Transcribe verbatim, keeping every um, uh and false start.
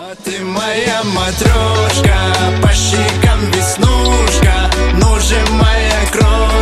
А ты моя матрешка, по щекам веснушка, ну же моя кровь.